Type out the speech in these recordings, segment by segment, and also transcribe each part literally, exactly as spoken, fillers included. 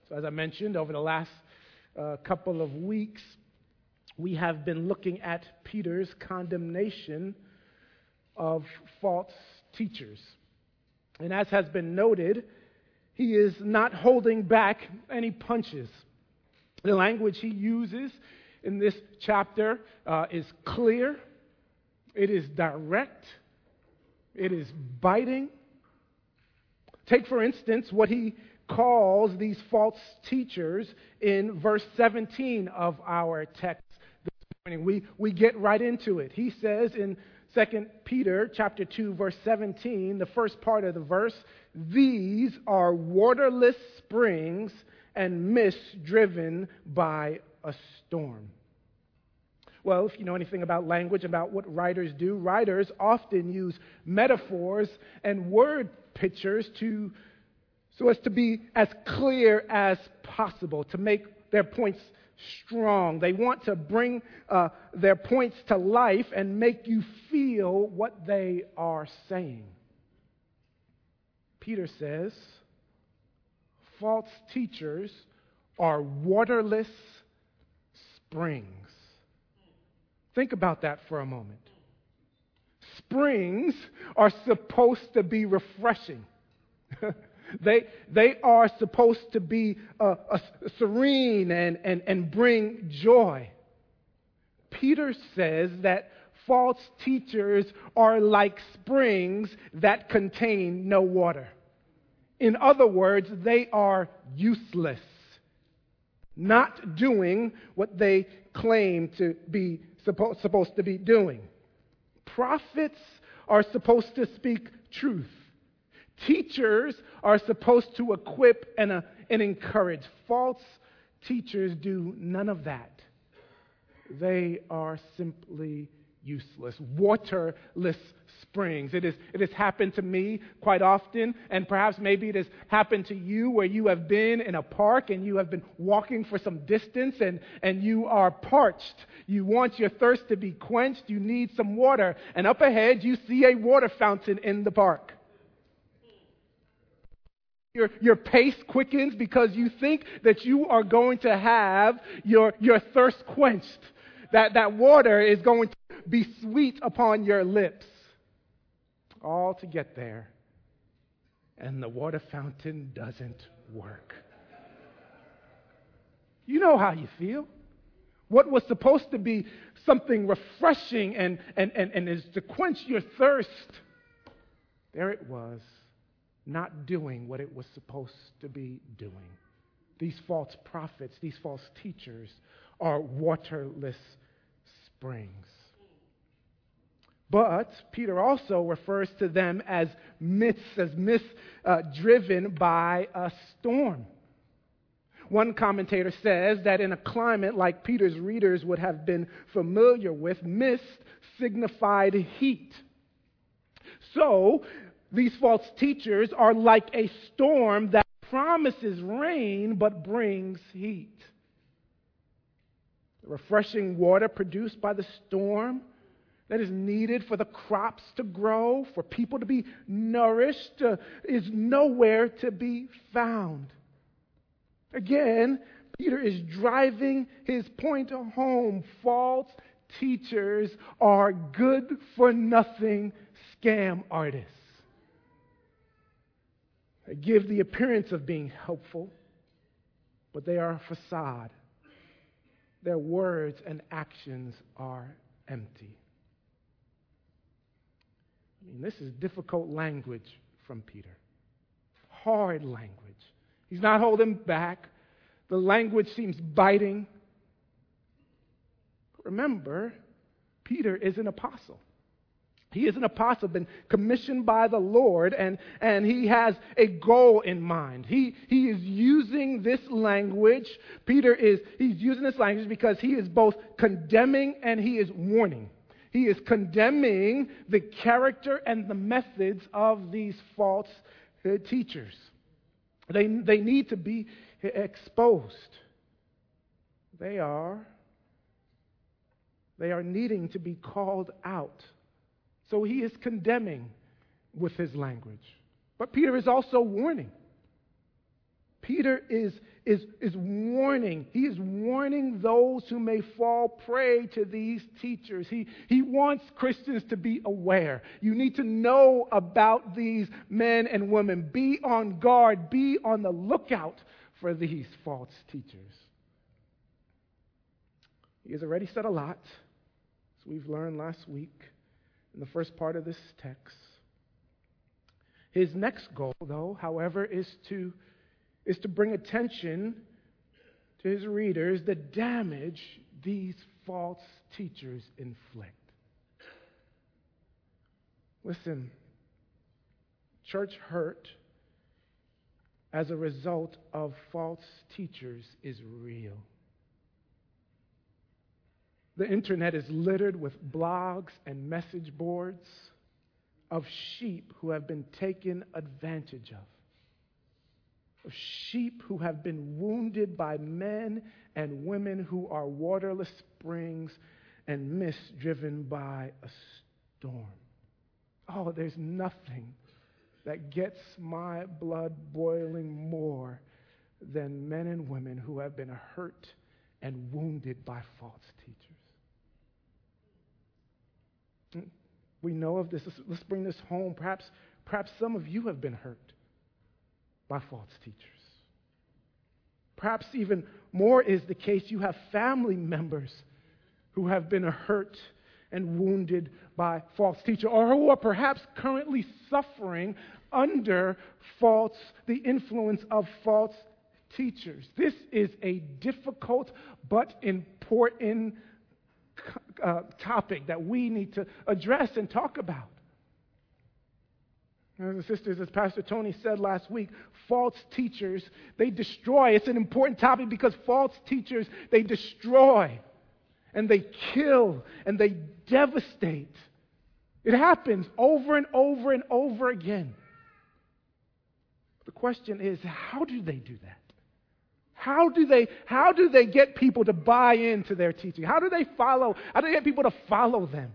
So as I mentioned, over the last uh, couple of weeks, we have been looking at Peter's condemnation of false teachers. And as has been noted, he is not holding back any punches. The language he uses in this chapter uh, is clear, it is direct, it is biting. Take, for instance, what he calls these false teachers in verse seventeen of our text this morning. We, we get right into it. He says in Second Peter chapter two, verse seventeen, the first part of the verse, "These are waterless springs and mist driven by a storm." Well, if you know anything about language, about what writers do, writers often use metaphors and word pictures to so as to be as clear as possible, to make their points strong. They want to bring uh, their points to life and make you feel what they are saying. Peter says, false teachers are waterless springs. Think about that for a moment. Springs are supposed to be refreshing. They, they are supposed to be uh, uh, serene and, and, and bring joy. Peter says that false teachers are like springs that contain no water. In other words, they are useless, not doing what they claim to be suppo- supposed to be doing. Prophets are supposed to speak truth. Teachers are supposed to equip and, uh, and encourage. False teachers do none of that. They are simply useless, waterless springs. It is, it has happened to me quite often, and perhaps maybe it has happened to you where you have been in a park and you have been walking for some distance and, and you are parched. You want your thirst to be quenched. You need some water. And up ahead, you see a water fountain in the park. Your, your pace quickens because you think that you are going to have your, your thirst quenched. That, that water is going to be sweet upon your lips. All to get there. And the water fountain doesn't work. You know how you feel. What was supposed to be something refreshing and, and, and, and is to quench your thirst, there it was, not doing what it was supposed to be doing. These false prophets, these false teachers are waterless springs. But Peter also refers to them as myths, as myths uh, driven by a storm. One commentator says that in a climate like Peter's readers would have been familiar with, mist signified heat. So, these false teachers are like a storm that promises rain but brings heat. The refreshing water produced by the storm that is needed for the crops to grow, for people to be nourished, uh, is nowhere to be found. Again, Peter is driving his point home. False teachers are good-for-nothing scam artists. They give the appearance of being helpful, but they are a facade. Their words and actions are empty. I mean, this is difficult language from Peter. Hard language. He's not holding back. The language seems biting. Remember, Peter is an apostle. He is an apostle, been commissioned by the Lord, and, and he has a goal in mind. He, he is using this language. Peter is he's using this language because he is both condemning and he is warning. He is condemning the character and the methods of these false uh, teachers. They, they need to be exposed. They are, they are needing to be called out. So he is condemning with his language. But Peter is also warning. Peter is, is, is warning. He is warning those who may fall prey to these teachers. He, he wants Christians to be aware. You need to know about these men and women. Be on guard. Be on the lookout for these false teachers. He has already said a lot, as we've learned last week in the first part of this text. His next goal, though, however, is to, is to bring attention to his readers the damage these false teachers inflict. Listen, church hurt as a result of false teachers is real. The internet is littered with blogs and message boards of sheep who have been taken advantage of, of sheep who have been wounded by men and women who are waterless springs and mist driven by a storm. Oh, there's nothing that gets my blood boiling more than men and women who have been hurt and wounded by false teachers. We know of this. Let's, let's bring this home. Perhaps, perhaps some of you have been hurt by false teachers. Perhaps even more is the case. You have family members who have been hurt and wounded by false teachers, or who are perhaps currently suffering under false, the influence of false teachers. This is a difficult but important Uh, topic that we need to address and talk about. Brothers and sisters, as Pastor Tony said last week, false teachers, they destroy. It's an important topic because false teachers, they destroy and they kill and they devastate. It happens over and over and over again. The question is, how do they do that? How do they, how do they get people to buy into their teaching? How do they follow? How do they get people to follow them?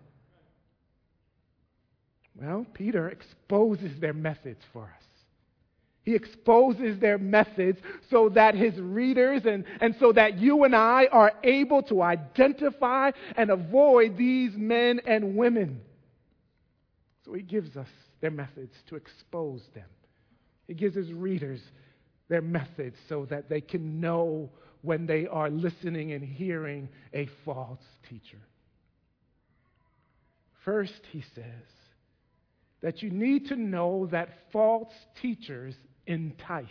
Well, Peter exposes their methods for us. He exposes their methods so that his readers and, and so that you and I are able to identify and avoid these men and women. So he gives us their methods to expose them. He gives his readers their methods so that they can know when they are listening and hearing a false teacher. First, he says that you need to know that false teachers entice.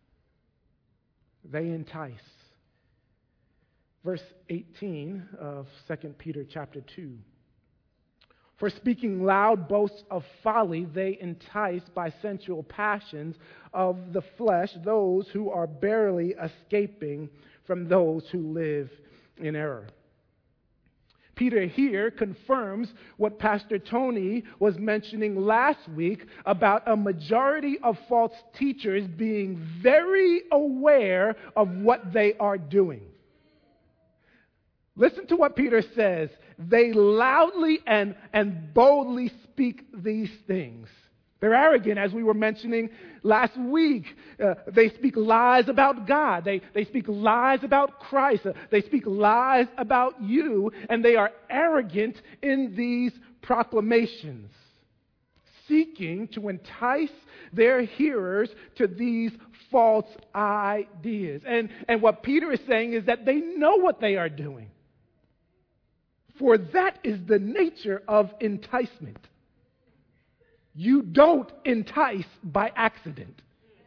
They entice. Verse eighteen of Second Peter chapter two. For speaking loud boasts of folly, they entice by sensual passions of the flesh those who are barely escaping from those who live in error. Peter here confirms what Pastor Tony was mentioning last week about a majority of false teachers being very aware of what they are doing. Listen to what Peter says. They loudly and, and boldly speak these things. They're arrogant, as we were mentioning last week. Uh, they speak lies about God. They, they speak lies about Christ. Uh, they speak lies about you, and they are arrogant in these proclamations, seeking to entice their hearers to these false ideas. And, and what Peter is saying is that they know what they are doing. For that is the nature of enticement. You don't entice by accident.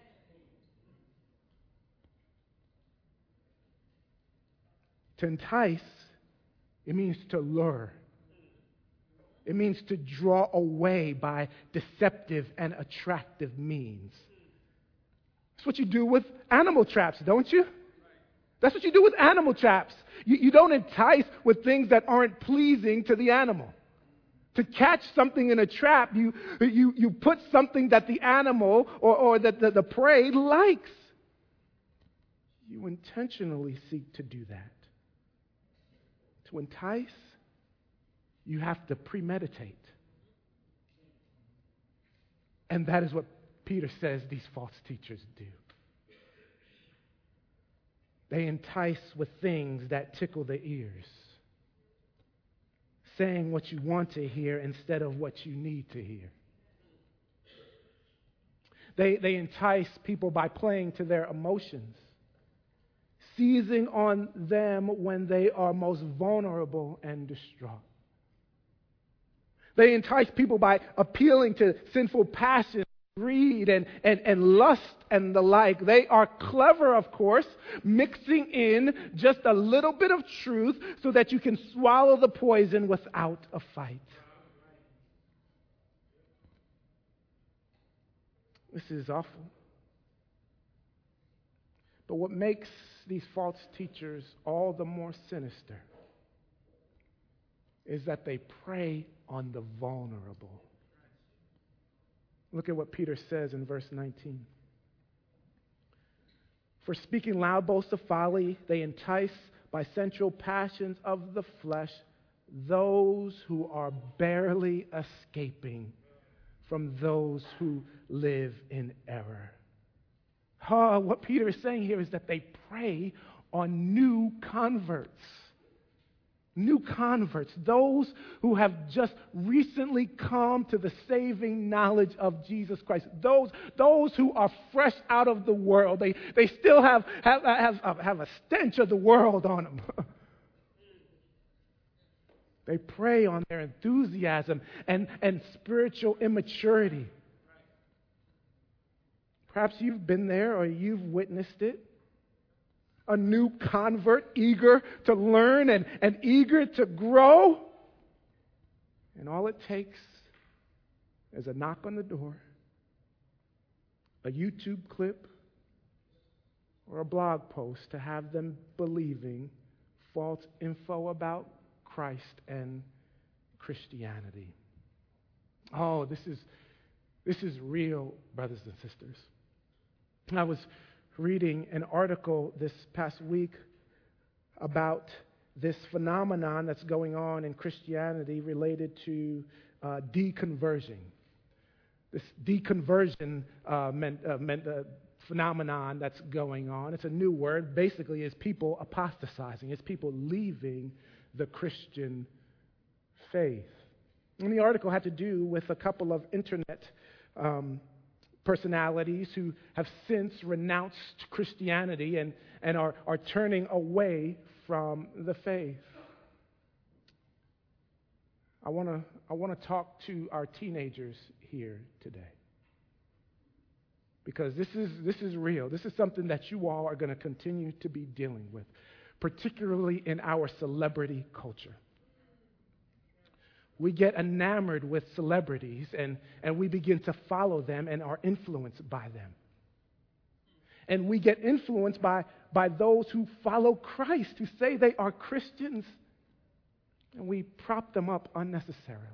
To entice, it means to lure. It means to draw away by deceptive and attractive means. That's what you do with animal traps, don't you? That's what you do with animal traps. You, you don't entice with things that aren't pleasing to the animal. To catch something in a trap, you, you, you put something that the animal or, or that the, the prey likes. You intentionally seek to do that. To entice, you have to premeditate. And that is what Peter says these false teachers do. They entice with things that tickle the ears, saying what you want to hear instead of what you need to hear. They, they entice people by playing to their emotions, seizing on them when they are most vulnerable and distraught. They entice people by appealing to sinful passions, greed, and, and, and lust and the like. They are clever, of course, mixing in just a little bit of truth so that you can swallow the poison without a fight. This is awful. But what makes these false teachers all the more sinister is that they prey on the vulnerable. Look at what Peter says in verse nineteen. For speaking loud boasts of folly, they entice by sensual passions of the flesh those who are barely escaping from those who live in error. Oh, what Peter is saying here is that they prey on new converts. New converts, those who have just recently come to the saving knowledge of Jesus Christ. Those, those who are fresh out of the world. They, they still have, have, have, have a stench of the world on them. They prey on their enthusiasm and, and spiritual immaturity. Perhaps you've been there or you've witnessed it. A new convert, eager to learn and, and eager to grow. And all it takes is a knock on the door, a YouTube clip, or a blog post to have them believing false info about Christ and Christianity. Oh, this is this is real, brothers and sisters. I was reading an article this past week about this phenomenon that's going on in Christianity related to uh, deconversion. This deconversion uh, meant, uh, meant, uh, phenomenon that's going on. It's a new word. Basically, is people apostatizing. It's people leaving the Christian faith. And the article had to do with a couple of internet um, personalities who have since renounced Christianity and, and are, are turning away from the faith. I want to I want to talk to our teenagers here today. Because this is this is real. This is something that you all are going to continue to be dealing with, particularly in our celebrity culture. We get enamored with celebrities and, and we begin to follow them and are influenced by them. And we get influenced by, by those who follow Christ, who say they are Christians, and we prop them up unnecessarily.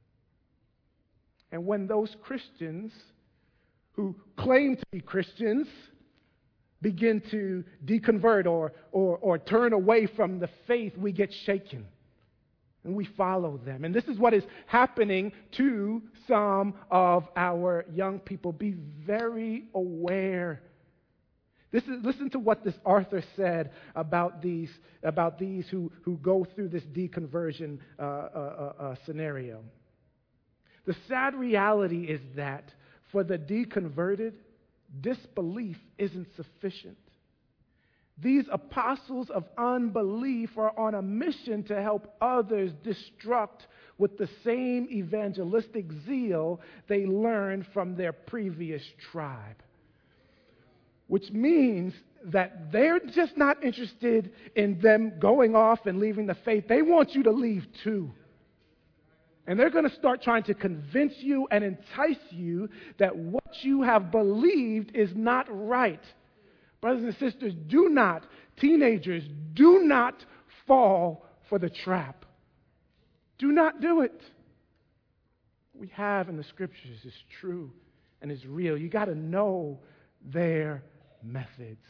And when those Christians who claim to be Christians begin to deconvert or, or, or turn away from the faith, we get shaken. And we follow them. And this is what is happening to some of our young people. Be very aware. This is, listen to what this author said about these, about these who, who go through this deconversion uh, uh, uh, scenario. The sad reality is that for the deconverted, disbelief isn't sufficient. These apostles of unbelief are on a mission to help others destruct with the same evangelistic zeal they learned from their previous tribe. Which means that they're just not interested in them going off and leaving the faith. They want you to leave too. And they're going to start trying to convince you and entice you that what you have believed is not right. Brothers and sisters, do not, teenagers, do not fall for the trap. Do not do it. What we have in the scriptures is true and is real. You got to know their methods.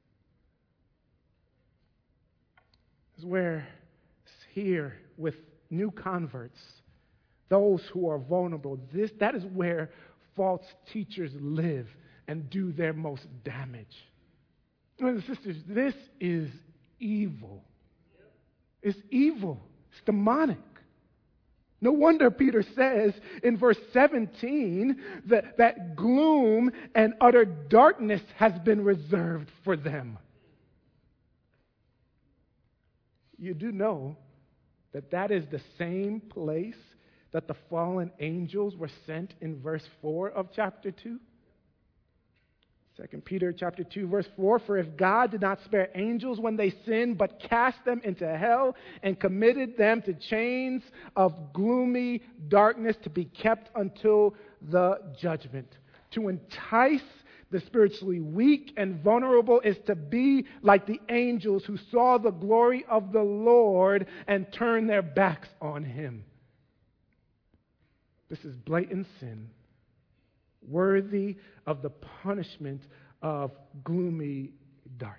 This is where here with new converts, those who are vulnerable, this that is where false teachers live and do their most damage. Brothers and sisters, this is evil. It's evil. It's demonic. No wonder Peter says in verse seventeen that, that gloom and utter darkness has been reserved for them. You do know that that is the same place that the fallen angels were sent in verse four of chapter two? Second Peter chapter two, verse four, for if God did not spare angels when they sinned, but cast them into hell and committed them to chains of gloomy darkness to be kept until the judgment. To entice the spiritually weak and vulnerable is to be like the angels who saw the glory of the Lord and turned their backs on him. This is blatant sin, worthy of the punishment of gloomy darkness.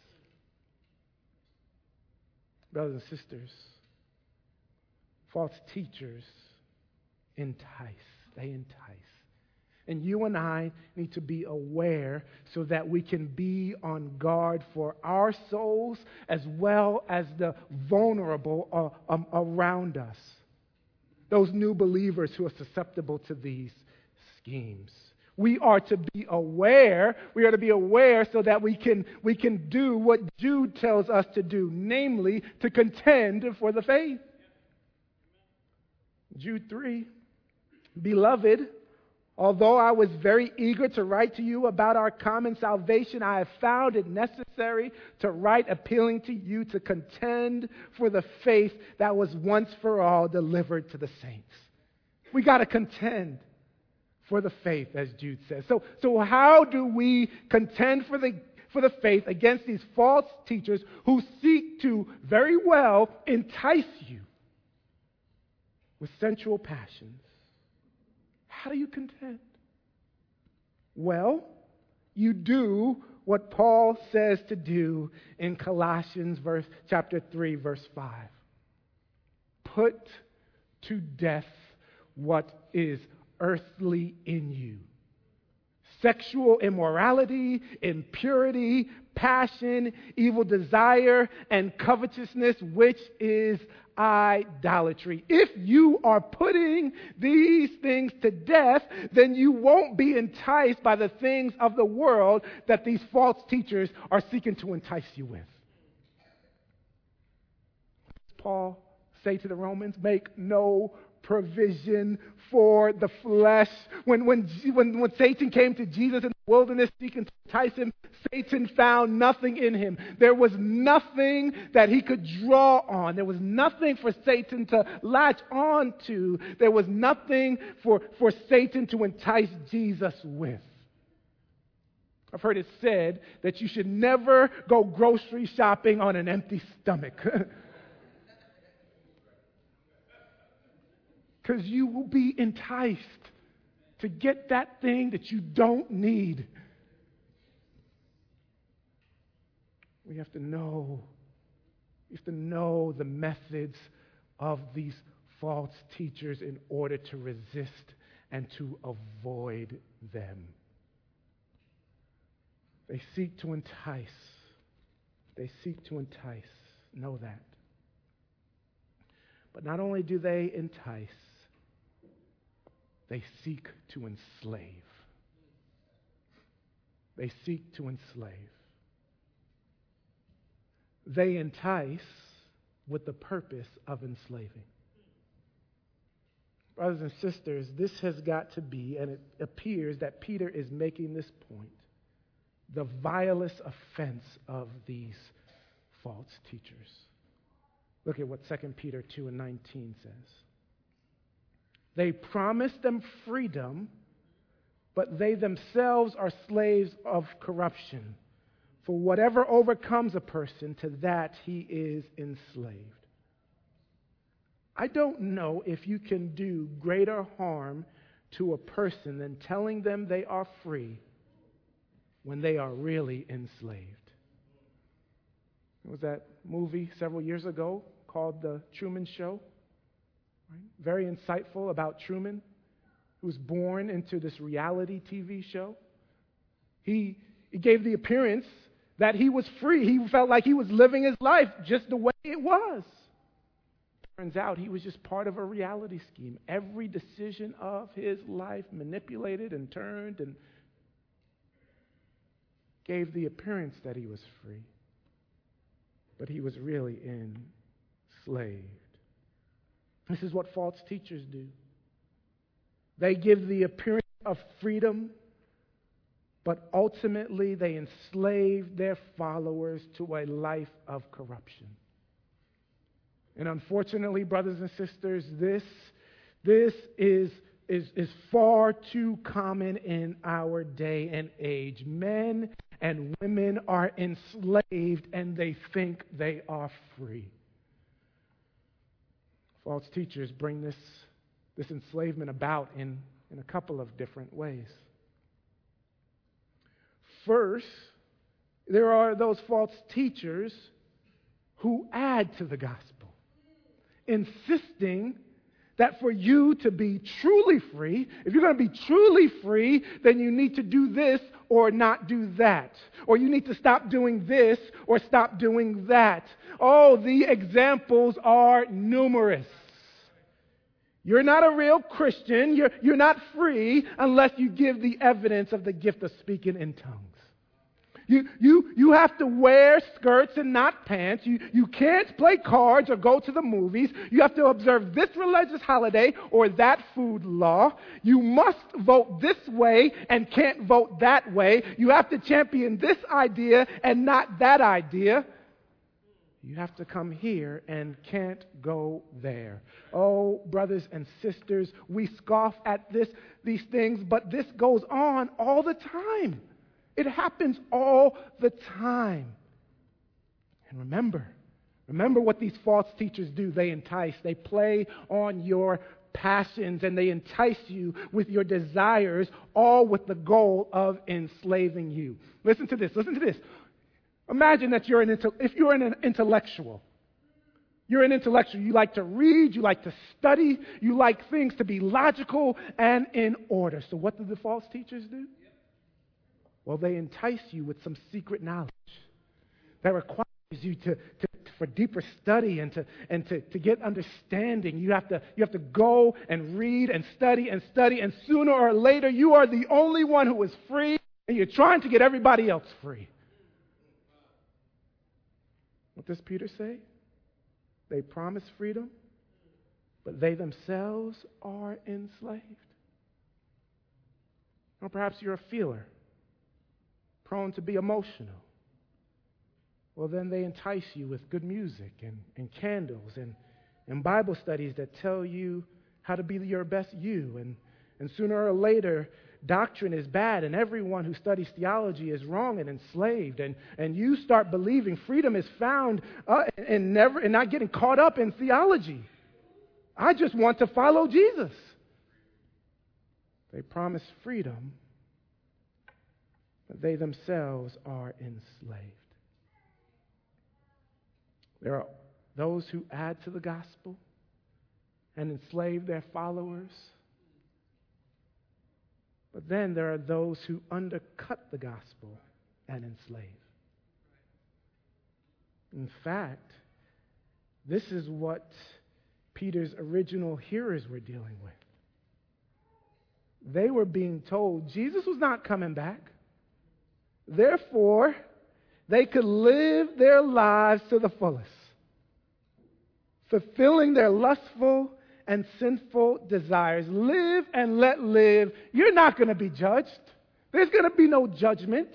Brothers and sisters, false teachers entice. They entice. And you and I need to be aware so that we can be on guard for our souls as well as the vulnerable uh, um, around us. Those new believers who are susceptible to these schemes. We are to be aware. We are to be aware so that we can, we can do what Jude tells us to do, namely to contend for the faith. Jude three, beloved, although I was very eager to write to you about our common salvation, I have found it necessary to write appealing to you to contend for the faith that was once for all delivered to the saints. We got to contend for the faith, as Jude says. So, so how do we contend for the, for the faith against these false teachers who seek to very well entice you with sensual passions? How do you contend? Well, you do what Paul says to do in Colossians verse, chapter three, verse five. Put to death what is earthly in you. Sexual immorality, impurity, passion, evil desire, and covetousness, which is idolatry. If you are putting these things to death, then you won't be enticed by the things of the world that these false teachers are seeking to entice you with. Paul say to the Romans, make no provision for the flesh. When, when, when, when Satan came to Jesus in the wilderness seeking to entice him, Satan found nothing in him. There was nothing that he could draw on. There was nothing for Satan to latch on to. There was nothing for, for Satan to entice Jesus with. I've heard it said that you should never go grocery shopping on an empty stomach. Because you will be enticed to get that thing that you don't need. We have to know, we have to know the methods of these false teachers in order to resist and to avoid them. They seek to entice. They seek to entice. Know that. But not only do they entice, they seek to enslave. They seek to enslave. They entice with the purpose of enslaving. Brothers and sisters, this has got to be, and it appears that Peter is making this point, the vilest offense of these false teachers. Look at what Second Peter two and nineteen says. They promise them freedom, but they themselves are slaves of corruption. For whatever overcomes a person, to that he is enslaved. I don't know if you can do greater harm to a person than telling them they are free when they are really enslaved. There was that movie several years ago called The Truman Show. Right? Very insightful about Truman, who was born into this reality T V show. He, he gave the appearance that he was free. He felt like he was living his life just the way it was. Turns out he was just part of a reality scheme. Every decision of his life manipulated and turned and gave the appearance that he was free. But he was really enslaved. This is what false teachers do. They give the appearance of freedom, but ultimately they enslave their followers to a life of corruption. And unfortunately, brothers and sisters, this, this is, is, is far too common in our day and age. Men and women are enslaved and they think they are free. False teachers bring this, this enslavement about in, in a couple of different ways. First, there are those false teachers who add to the gospel, insisting that for you to be truly free, if you're going to be truly free, then you need to do this or not do that. Or you need to stop doing this or stop doing that. Oh, the examples are numerous. You're not a real Christian. You're, you're not free unless you give the evidence of the gift of speaking in tongues. You, you, you have to wear skirts and not pants. You, you can't play cards or go to the movies. You have to observe this religious holiday or that food law. You must vote this way and can't vote that way. You have to champion this idea and not that idea. You have to come here and can't go there. Oh, brothers and sisters, we scoff at this, these things, but this goes on all the time. It happens all the time. And remember, remember what these false teachers do. They entice, they play on your passions, and they entice you with your desires, all with the goal of enslaving you. Listen to this, listen to this. Imagine that you're an if you're an intellectual. You're an intellectual. You like to read, you like to study, you like things to be logical and in order. So what do the false teachers do? Well, they entice you with some secret knowledge that requires you to, to for deeper study and to and to, to get understanding. You have to you have to go and read and study and study, and sooner or later you are the only one who is free, and you're trying to get everybody else free. What does Peter say? They promise freedom, but they themselves are enslaved. Or perhaps you're a feeler, prone to be emotional. Well, then they entice you with good music and, and candles and, and Bible studies that tell you how to be your best you. And, and sooner or later, doctrine is bad, and everyone who studies theology is wrong and enslaved. And, and you start believing freedom is found uh, and never and not getting caught up in theology. I just want to follow Jesus. They promise freedom, but they themselves are enslaved. There are those who add to the gospel and enslave their followers. But then there are those who undercut the gospel and enslave. In fact, this is what Peter's original hearers were dealing with. They were being told Jesus was not coming back. Therefore, they could live their lives to the fullest, fulfilling their lustful and sinful desires. Live and let live. You're not going to be judged. There's going to be no judgment.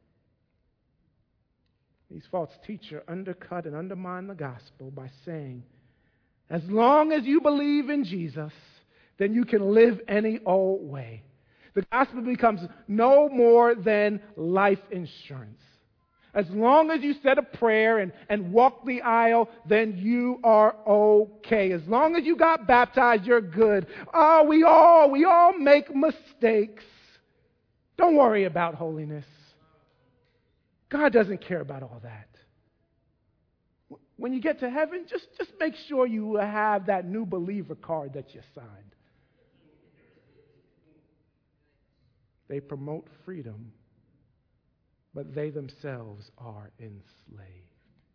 These false teachers undercut and undermine the gospel by saying, as long as you believe in Jesus, then you can live any old way. The gospel becomes no more than life insurance. As long as you said a prayer and, and walk the aisle, then you are okay. As long as you got baptized, you're good. Oh, we all, we all make mistakes. Don't worry about holiness. God doesn't care about all that. When you get to heaven, just, just make sure you have that new believer card that you signed. They promote freedom, but they themselves are enslaved.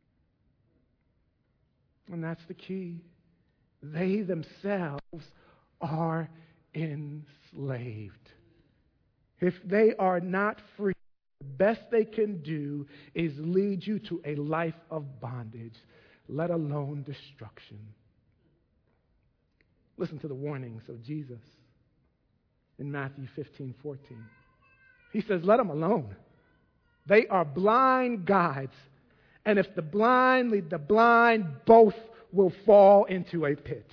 And that's the key. They themselves are enslaved. If they are not free, the best they can do is lead you to a life of bondage, let alone destruction. Listen to the warnings of Jesus in Matthew fifteen fourteen. He says, let them alone. They are blind guides. And if the blind lead the blind, both will fall into a pit.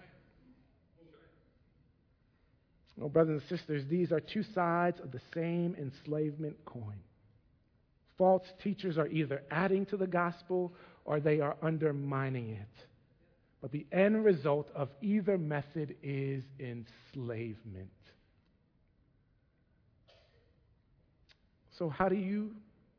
Oh, brothers and sisters, these are two sides of the same enslavement coin. False teachers are either adding to the gospel or they are undermining it. But the end result of either method is enslavement. So how do you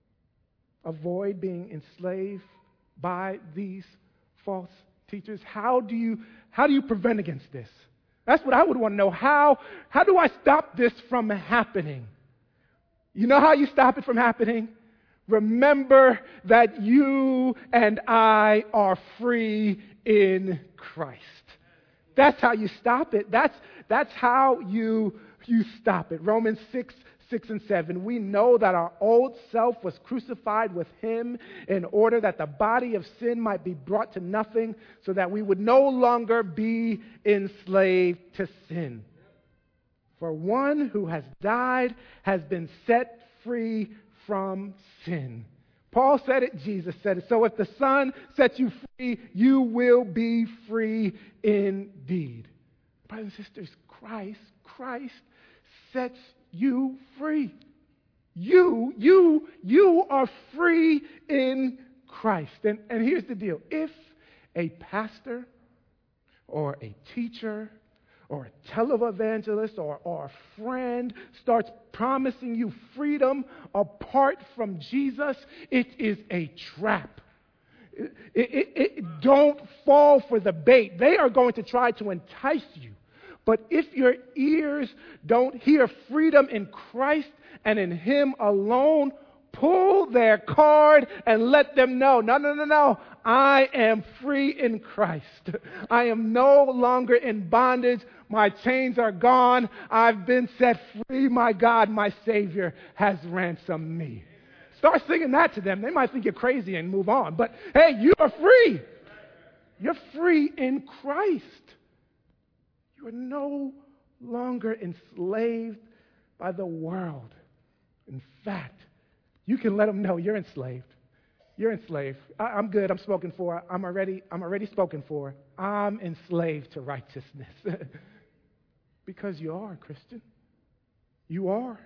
avoid being enslaved by these false teachers? How do you how do you prevent against this? That's what I would want to know. How, how do I stop this from happening? You know how you stop it from happening? Remember that you and I are free in Christ. That's how you stop it. That's, that's how you, you stop it. Romans six, six and seven. We know that our old self was crucified with him in order that the body of sin might be brought to nothing, so that we would no longer be enslaved to sin. For one who has died has been set free from sin. Paul said it, Jesus said it. So if the Son sets you free, you will be free indeed. Brothers and sisters, Christ, Christ sets you free. You, you, you are free in Christ. And, and here's the deal. If a pastor or a teacher or a televangelist or, or a friend starts promising you freedom apart from Jesus, it is a trap. It, it, it, don't fall for the bait. They are going to try to entice you. But if your ears don't hear freedom in Christ and in Him alone, pull their card and let them know, no, no, no, no, I am free in Christ. I am no longer in bondage. My chains are gone. I've been set free. My God, my Savior has ransomed me. Start singing that to them. They might think you're crazy and move on. But hey, you are free. You're free in Christ. You are no longer enslaved by the world. In fact, you can let them know you're enslaved. You're enslaved. I, I'm good. I'm spoken for. I'm already, I'm already spoken for. I'm enslaved to righteousness. Because you are, Christian. You are.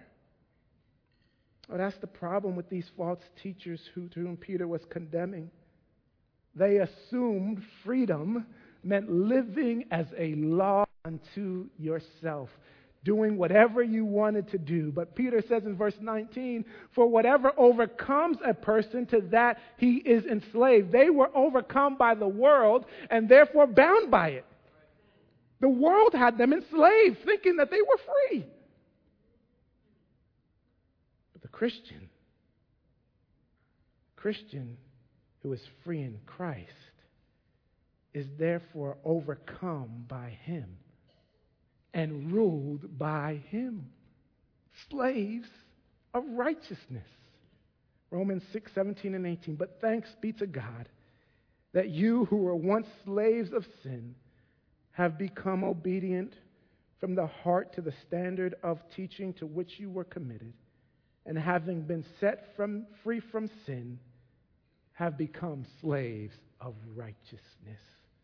Oh, that's the problem with these false teachers who, to whom Peter was condemning. They assumed freedom meant living as a law unto yourself, doing whatever you wanted to do. But Peter says in verse nineteen, for whatever overcomes a person, to that he is enslaved. They were overcome by the world and therefore bound by it. The world had them enslaved, thinking that they were free. But the Christian, Christian who is free in Christ, is therefore overcome by Him and ruled by Him. Slaves of righteousness. Romans six, seventeen and eighteen. But thanks be to God that you who were once slaves of sin have become obedient from the heart to the standard of teaching to which you were committed, and having been set from free from sin, have become slaves of righteousness.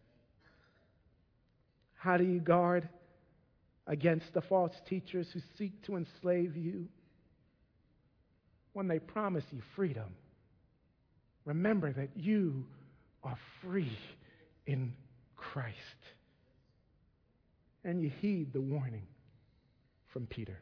How do you guard against the false teachers who seek to enslave you? When they promise you freedom, remember that you are free in Christ. And you heed the warning from Peter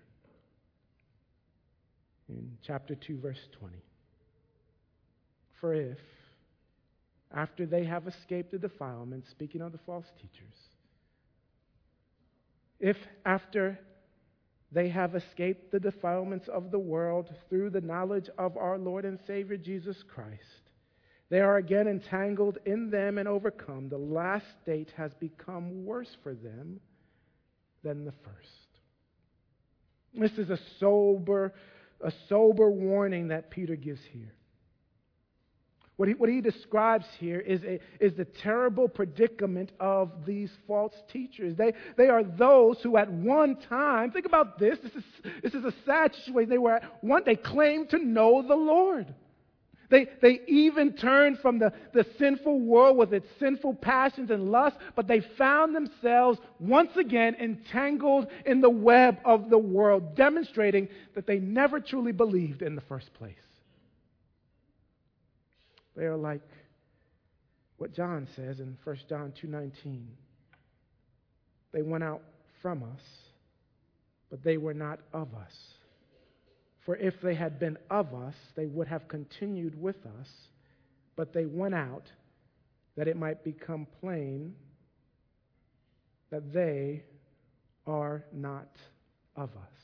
in chapter two, verse twenty. For if, after they have escaped the defilement, speaking of the false teachers, if after they have escaped the defilements of the world through the knowledge of our Lord and Savior Jesus Christ. They are again entangled in them and overcome. The last state has become worse for them than the first. This is a sober, a sober warning that Peter gives here. What he, what he describes here is, a, is the terrible predicament of these false teachers. They, they are those who at one time, think about this, this is, this is a sad situation. They were at one, they claimed to know the Lord. They, they even turned from the, the sinful world with its sinful passions and lusts, but they found themselves once again entangled in the web of the world, demonstrating that they never truly believed in the first place. They are like what John says in First John two nineteen. They went out from us, but they were not of us. For if they had been of us, they would have continued with us, but they went out that it might become plain that they are not of us.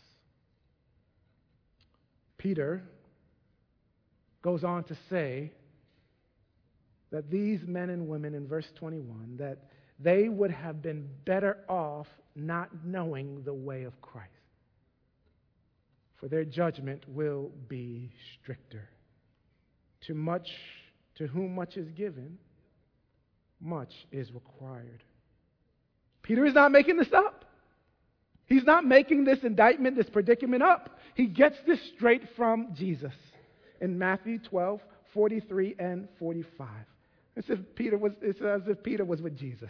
Peter goes on to say that these men and women in verse twenty-one, that they would have been better off not knowing the way of Christ. For their judgment will be stricter. To much, to whom much is given, much is required. Peter is not making this up. He's not making this indictment, this predicament up. He gets this straight from Jesus in Matthew twelve, forty-three and forty-five. It's as if Peter was, it's as if Peter was with Jesus.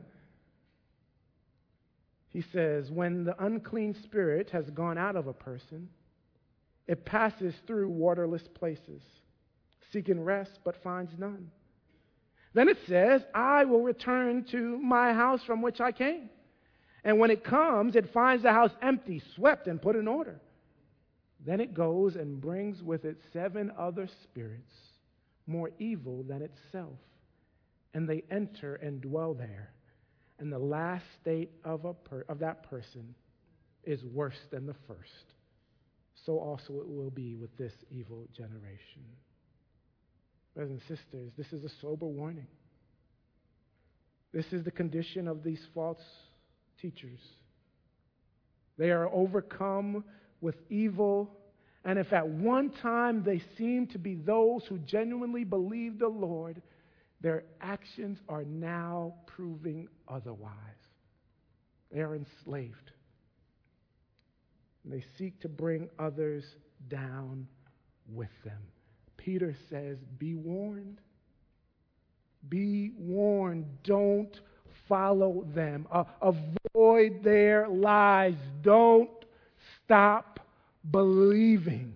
He says, when the unclean spirit has gone out of a person, it passes through waterless places, seeking rest but finds none. Then it says, I will return to my house from which I came. And when it comes, it finds the house empty, swept, and put in order. Then it goes and brings with it seven other spirits, more evil than itself. And they enter and dwell there. And the last state of, a per- of that person is worse than the first. So also it will be with this evil generation. Brothers and sisters, this is a sober warning. This is the condition of these false teachers. They are overcome with evil, and if at one time they seem to be those who genuinely believe the Lord, their actions are now proving otherwise. They are enslaved. And they seek to bring others down with them. Peter says, be warned. Be warned. Don't follow them. Uh, avoid their lies. Don't stop believing.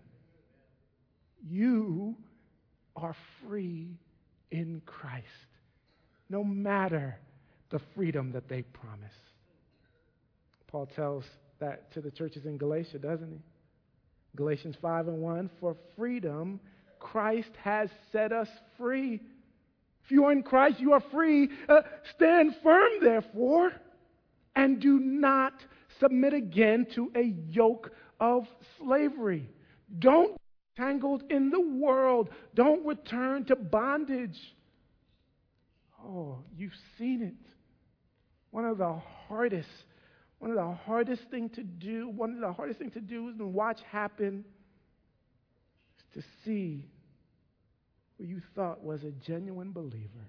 You are free in Christ, no matter the freedom that they promise. Paul tells that to the churches in Galatia, doesn't he? Galatians five and one, for freedom Christ has set us free. If you are in Christ, you are free. Uh, stand firm, therefore, and do not submit again to a yoke of slavery. Don't be tangled in the world. Don't return to bondage. Oh, you've seen it. One of the hardest, one of the hardest thing to do, one of the hardest thing to do is to watch happen is to see who you thought was a genuine believer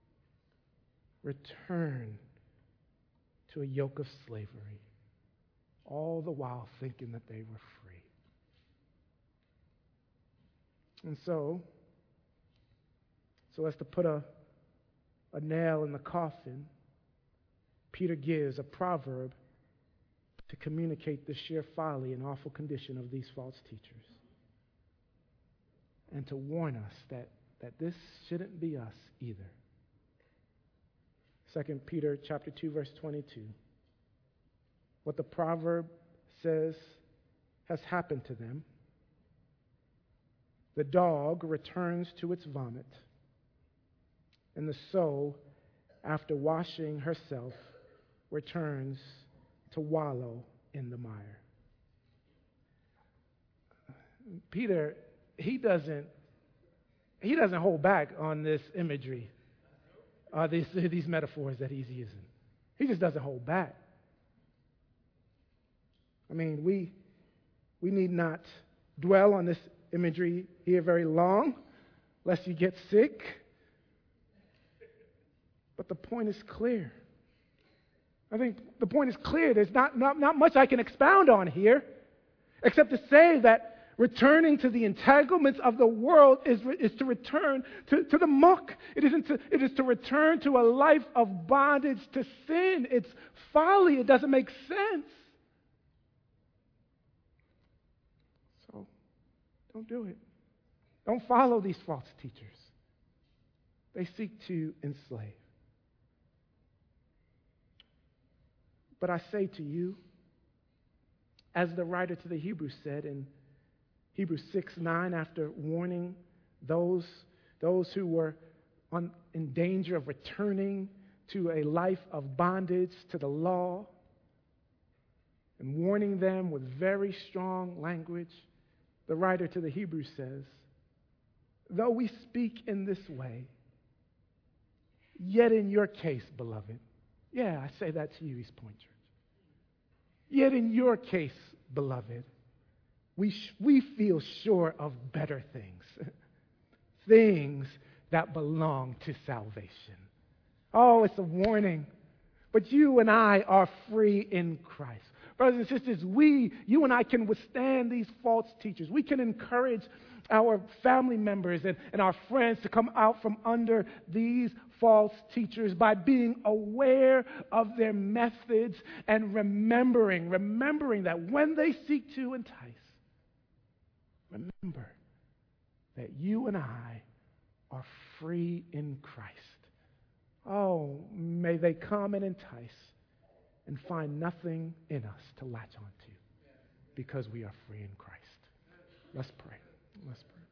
return to a yoke of slavery, all the while thinking that they were free. And so, so as to put a, a nail in the coffin, Peter gives a proverb to communicate the sheer folly and awful condition of these false teachers, and to warn us that, that this shouldn't be us either. Second Peter chapter two, verse twenty-two. What the proverb says has happened to them. The dog returns to its vomit, and the sow, after washing herself, returns to wallow in the mire. Peter, he doesn't, he doesn't hold back on this imagery, uh, these, these metaphors that he's using. He just doesn't hold back. I mean, we, we need not dwell on this imagery here very long, lest you get sick. But the point is clear. I think the point is clear. There's not, not, not much I can expound on here, except to say that returning to the entanglements of the world is, is to return to, to the muck. It, isn't to, it is to return to a life of bondage to sin. It's folly. It doesn't make sense. So don't do it. Don't follow these false teachers. They seek to enslave. But I say to you, as the writer to the Hebrews said in Hebrews six nine, after warning those, those who were on, in danger of returning to a life of bondage to the law, and warning them with very strong language, the writer to the Hebrews says, though we speak in this way, yet in your case, beloved, yeah, I say that to you, East Point Church. Yet in your case, beloved, we, sh- we feel sure of better things, things that belong to salvation. Oh, it's a warning. But you and I are free in Christ. Brothers and sisters, we, you and I can withstand these false teachers. We can encourage our family members and, and our friends to come out from under these false teachers by being aware of their methods and remembering, remembering that when they seek to entice, remember that you and I are free in Christ. Oh, may they come and entice and find nothing in us to latch onto because we are free in Christ. Let's pray. Let's pray.